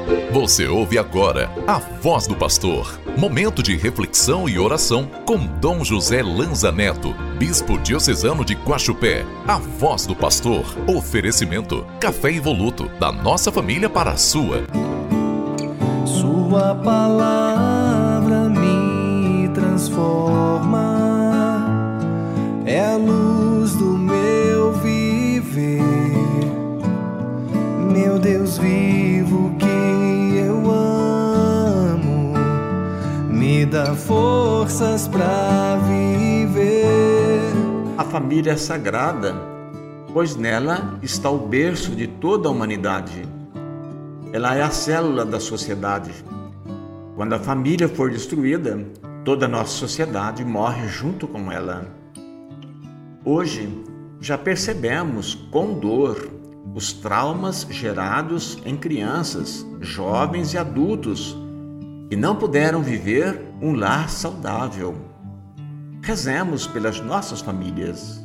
Você ouve agora a Voz do Pastor, momento de reflexão e oração com Dom José Lanza Neto, Bispo Diocesano de Guaxupé. A Voz do Pastor, oferecimento, café Evoluto, da nossa família para a sua. Sua palavra me transforma, é a luz do meu viver, meu Deus vivo que eu amo, me dá forças para viver. A família é sagrada, pois nela está o berço de toda a humanidade. Ela é a célula da sociedade. Quando a família for destruída, toda a nossa sociedade morre junto com ela. Hoje, já percebemos com dor os traumas gerados em crianças, jovens e adultos que não puderam viver um lar saudável. Rezemos pelas nossas famílias.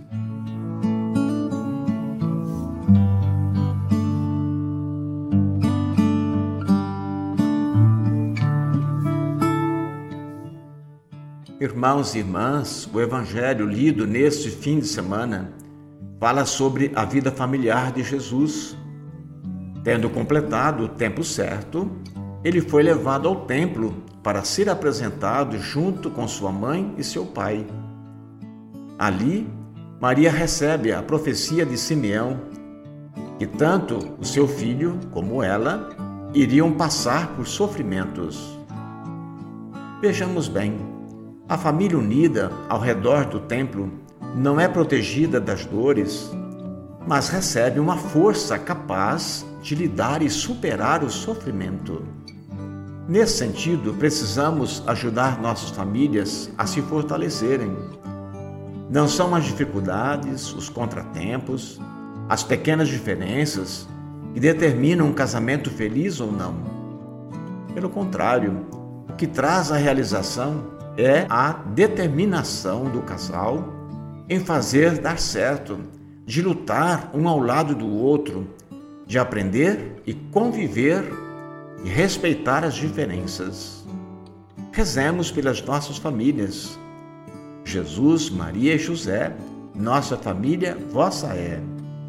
Irmãos e irmãs, o Evangelho lido neste fim de semana fala sobre a vida familiar de Jesus. Tendo completado o tempo certo, ele foi levado ao templo para ser apresentado junto com sua mãe e seu pai. Ali, Maria recebe a profecia de Simeão, que tanto o seu filho como ela iriam passar por sofrimentos. Vejamos bem, a família unida ao redor do templo não é protegida das dores, mas recebe uma força capaz de lidar e superar o sofrimento. Nesse sentido, precisamos ajudar nossas famílias a se fortalecerem. Não são as dificuldades, os contratempos, as pequenas diferenças que determinam um casamento feliz ou não. Pelo contrário, o que traz a realização é a determinação do casal em fazer dar certo, de lutar um ao lado do outro, de aprender e conviver e respeitar as diferenças. Rezemos pelas nossas famílias. Jesus, Maria e José, nossa família, vossa é.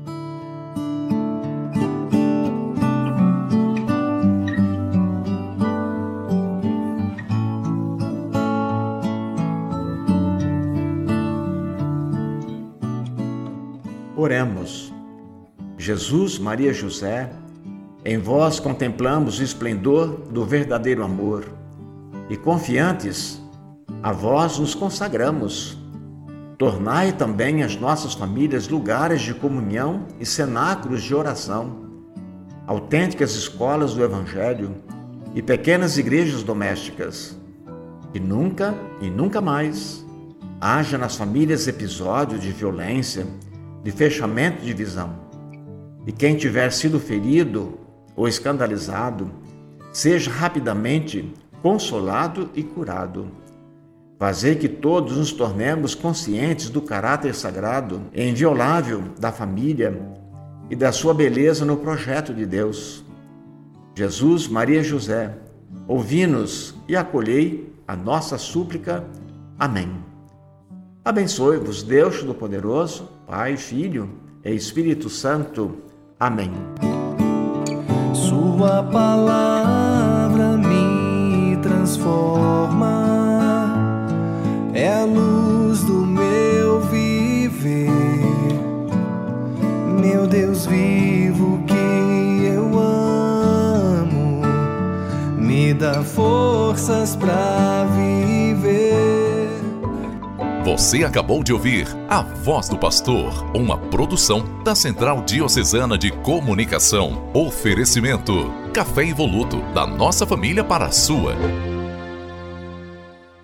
Oremos. Jesus, Maria e José, em vós contemplamos o esplendor do verdadeiro amor e, confiantes, a vós nos consagramos. Tornai também as nossas famílias lugares de comunhão e cenáculos de oração, autênticas escolas do Evangelho e pequenas igrejas domésticas. Que nunca e nunca mais haja nas famílias episódio de violência, de fechamento de visão. E quem tiver sido ferido ou escandalizado, seja rapidamente consolado e curado. Fazer que todos nos tornemos conscientes do caráter sagrado e inviolável da família e da sua beleza no projeto de Deus. Jesus, Maria e José, ouvi-nos e acolhei a nossa súplica. Amém. Abençoe-vos, Deus Todo-Poderoso, Pai, Filho e Espírito Santo. Amém. Sua palavra me transforma, é a luz do meu viver, meu Deus vivo que eu amo, me dá forças para viver. Você acabou de ouvir A Voz do Pastor, uma produção da Central Diocesana de Comunicação. Oferecimento, café Evoluto, da nossa família para a sua.